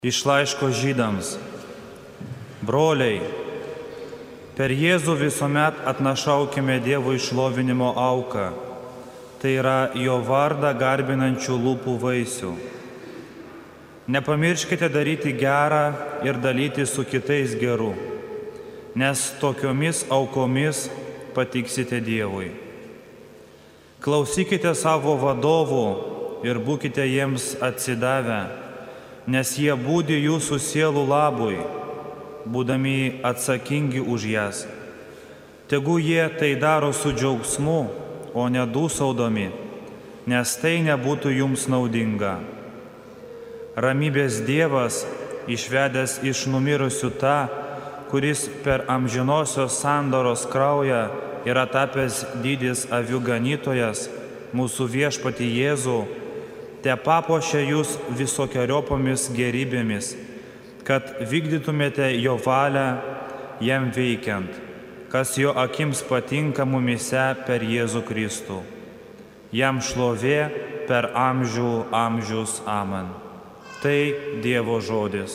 Iš laiško Žydams. Broliai, per Jėzų visuomet atnašaukime Dievui šlovinimo auką, tai yra jo vardą garbinančių lūpų vaisių. Nepamirškite daryti gerą ir dalyti su kitais geru, nes tokiomis aukomis patiksite Dievui. Klausykite savo vadovų ir būkite jiems atsidavę, nes jie budi jūsų sielų labui, būdami atsakingi už jas. Tegu jie tai daro su džiaugsmu, o ne dūsaudami, nes tai nebūtų jums naudinga. Ramybės Dievas, išvedęs iš numirusių tą, kuris per amžinosios sandoros kraują yra tapęs didis avių ganytojas, mūsų viešpatį Jėzų, te papuošia jūs visokiojopomis gerybėmis, kad vykdytumėte jo valią jam veikiant, kas jo akims patinka mumyse per Jėzų Kristų. Jam šlovė per amžių amžius. Amen. Tai Dievo žodis.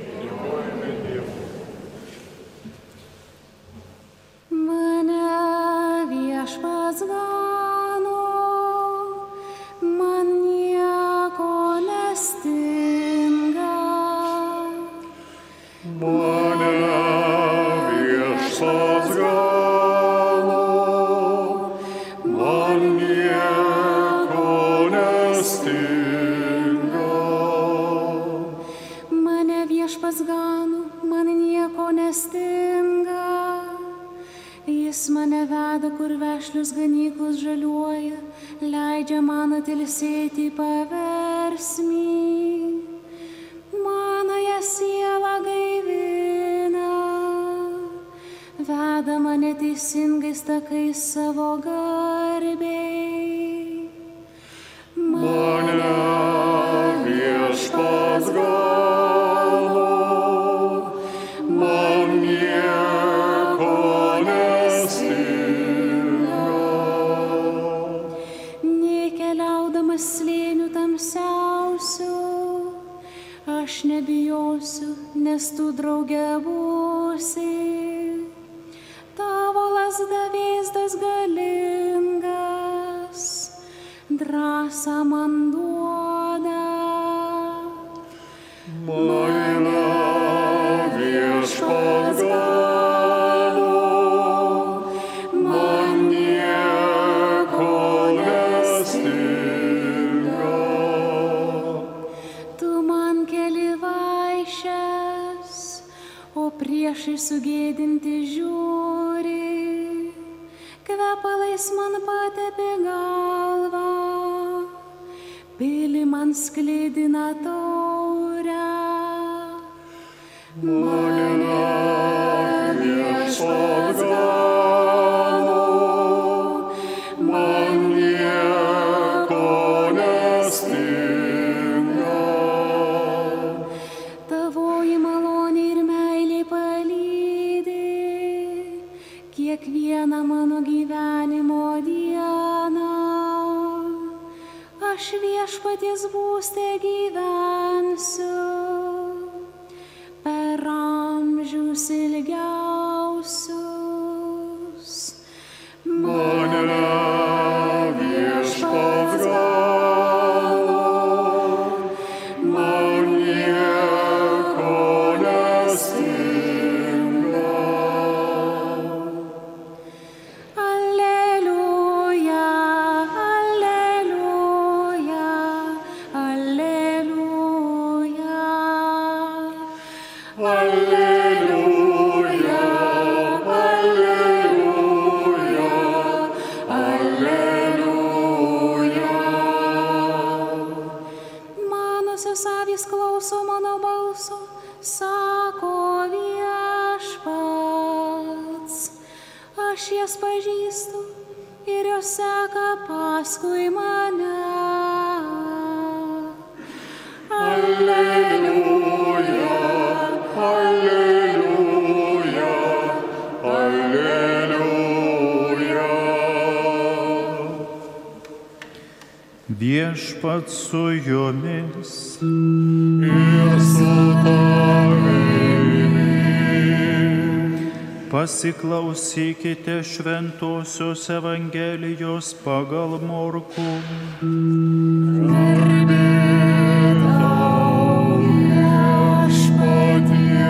Mane viešpats gano, man nieko nestinga. Mane viešpats gano, man nieko nestinga. Mane viešpats gano, man nieko nestinga. Jis mane veda, kur vešlius ganyklos žaliuoja, leidžia man atilsėti paversmį. Manąją sielą gaivina, veda mane teisingais takais savo garbei. Mane viešpats gano, man nieko nestinga. Nei keliaudamas slėnių tamsiausių, aš nebijosiu, nes tu drauge būsi. Tavo lazda vėzdas galingas, drąsą man duoda. Mane viešpats gano, man nieko nestinga. Tu man keli vaišes, o priešai sugėdinti žiūri. Kvepalais man patepė galvą, pili man sklidina taurę. Mane viešpats gano, man nieko nestinga. Tavoji malonė ir meilė palydi kiekvieną mano gyvenimo dieną. Aš viešpaties būste gyvensiu per amžius ilgiausius. Mane viešpats gano, man nieko nestinga. Alleluja, alleluja, alleluja. Alleluja, alleluja, alleluja. Manosios avys klauso mano balso, sako viešpats. Aš jas pažįstu ir jos seka paskui mane. Alleluja, alleluja, alleluja. Viešpats su jumis. Ir su Pasiklausykite Šventosios Evangelijos pagal Morkų. Garbė tau, Viešpatie.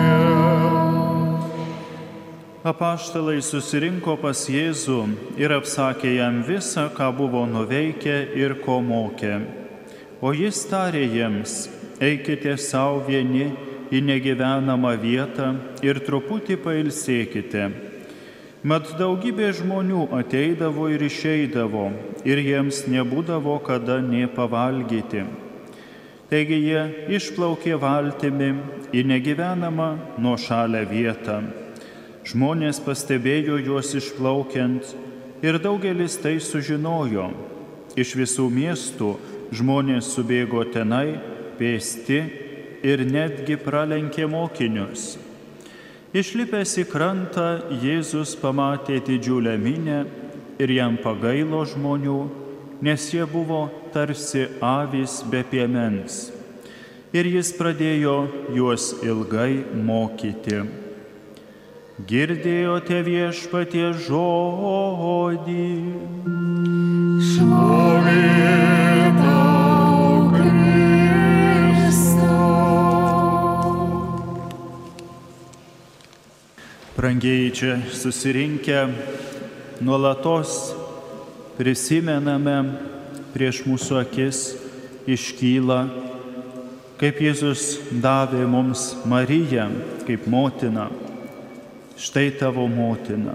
Apaštalai susirinko pas Jėzų ir apsakė jam visą, ką buvo nuveikę ir ko mokė. O jis tarė jiems: eikite savo vieni į negyvenamą vietą ir truputį pailsėkite. Mat daugybė žmonių ateidavo ir išeidavo, ir jiems nebūdavo kada nė pavalgyti. Taigi jie išplaukė valtimi į negyvenamą nuošalią vietą. Žmonės pastebėjo juos išplaukiant ir daugelis tai sužinojo. Iš visų miestų žmonės subėgo tenai pėsti ir netgi pralenkė mokinius. Išlipęs į krantą, Jėzus pamatė didžiulę minią ir jam pagailo žmonių, nes jie buvo tarsi avys be piemens. Ir jis pradėjo juos ilgai mokyti. Girdėjote Viešpaties žodį. Šlovė tau, Kristau. Brangieji čia susirinkę, nuolatos prisimename, prieš mūsų akis iškyla, kaip Jėzus davė mums Mariją kaip motiną. Štai tavo motina.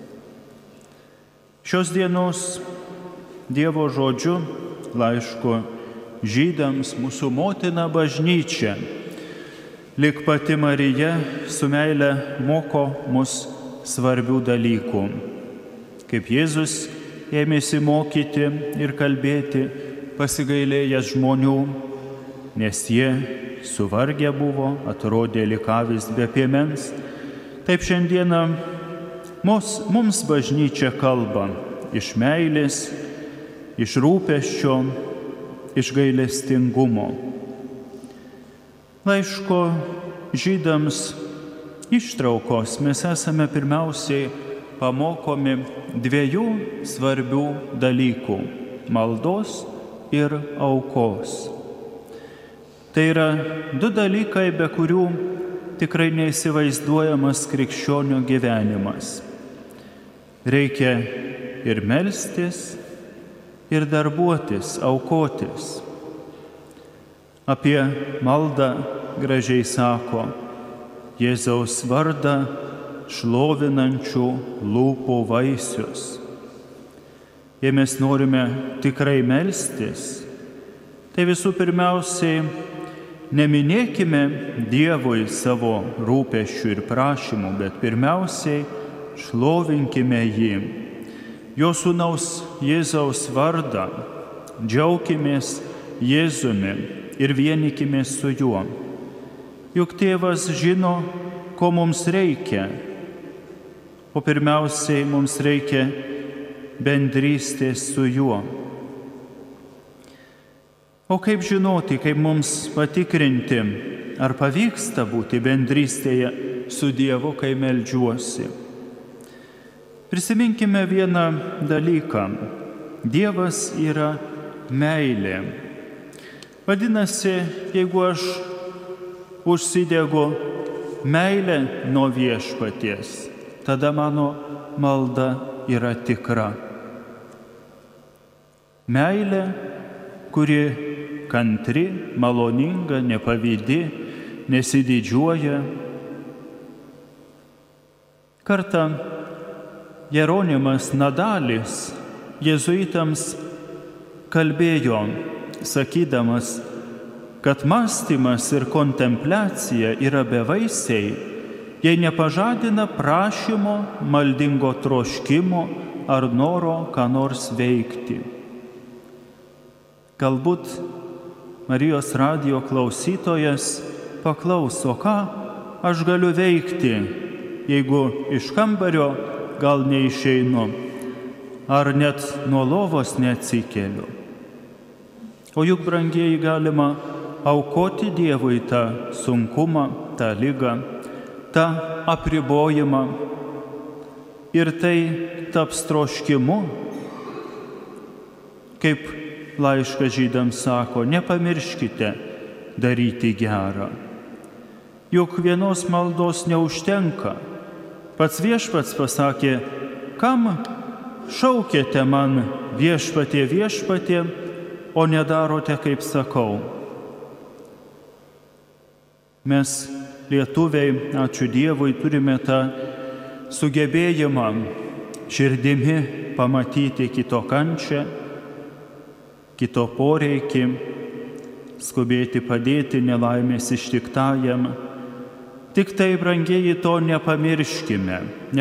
Šios dienos Dievo žodžiu, laišku žydams, mūsų motina bažnyčia, lyg pati Marija, su meile moko mus svarbių dalykų. Kaip Jėzus ėmėsi mokyti ir kalbėti, pasigailėjęs žmonių, nes jie suvargę buvo, atrodė lyg avys be piemens. Taip šiandieną mums bažnyčia kalba iš meilės, iš rūpesčio, iš gailestingumo. Laiško žydams ištraukos mes esame pirmiausiai pamokomi dviejų svarbių dalykų – maldos ir aukos. Tai yra du dalykai, be kurių tikrai neįsivaizduojamas krikščionio gyvenimas. Reikia ir melstis, ir darbuotis, aukotis. Apie maldą gražiai sako: Jėzaus vardą šlovinančių lūpų vaisius. Jei mes norime tikrai melstis, tai visų pirmiausiai neminėkime Dievui savo rūpesčių ir prašymų, bet pirmiausiai šlovinkime jį, jo sūnaus Jėzaus vardą, džiaukimės Jėzumi ir vienykimės su juo. Juk Tėvas žino, ko mums reikia, o pirmiausiai mums reikia bendrystės su juo. O kaip žinoti, kaip mums patikrinti, ar pavyksta būti bendrystėje su Dievu, kai meldžiuosi? Prisiminkime vieną dalyką. Dievas yra meilė. Vadinasi, jeigu aš užsidegu meilę nuo Viešpaties, tada mano malda yra tikra. Meilė, kuri kantri, maloninga, nepavydi, nesididžiuoja. Kartą Jeronimas Nadalis jėzuitams kalbėjo, sakydamas, kad mąstymas ir kontempliacija yra bevaisiai, jei nepažadina prašymo, maldingo troškimo ar noro ką nors veikti. Galbūt Marijos radijo klausytojas paklauso, ką aš galiu veikti, jeigu iš kambario gal neišeinu, ar net nuo lovos neatsikeliu. O juk, brangieji, galima aukoti Dievui tą sunkumą, tą ligą, tą apribojimą, ir tai taps troškimu, kaip laiškas Žydams sako, nepamirškite daryti gerą. Juk vienos maldos neužtenka. Pats Viešpats pasakė, kam šaukėte man viešpatie, viešpatie, o nedarote, kaip sakau. Mes, lietuviai, ačiū Dievui, turime tą sugebėjimą širdimi pamatyti kito kančią, kito poreikį, skubėti padėti nelaimės ištiktajam. Tik tai, brangieji, to nepamirškime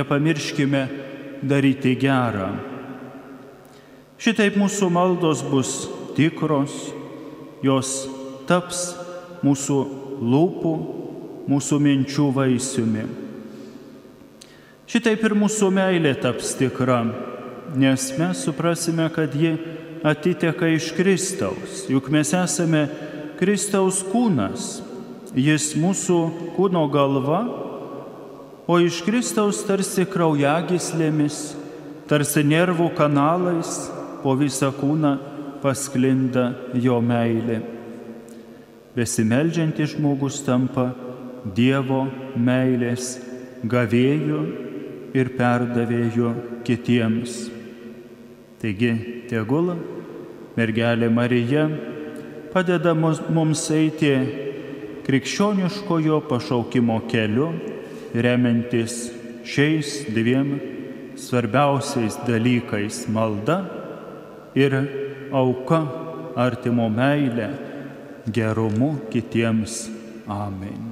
daryti gerą. Šitaip mūsų maldos bus tikros, jos taps mūsų lūpų, mūsų minčių vaisiumi. Šitaip ir mūsų meilė taps tikra, nes mes suprasime, kad ji atiteka iš Kristaus, juk mes esame Kristaus kūnas. Jis mūsų kūno galva, o iš Kristaus tarsi kraujagyslėmis, tarsi nervų kanalais po visą kūną pasklinda jo meilė. Besimeldžiantis žmogus tampa Dievo meilės gavėju ir perdavėju kitiems. Taigi, tegul mergelė Marija padeda mums eiti krikščioniškojo pašaukimo keliu, remiantis šiais dviem svarbiausiais dalykais – malda ir auka, artimo meilė, gerumu kitiems. Amen.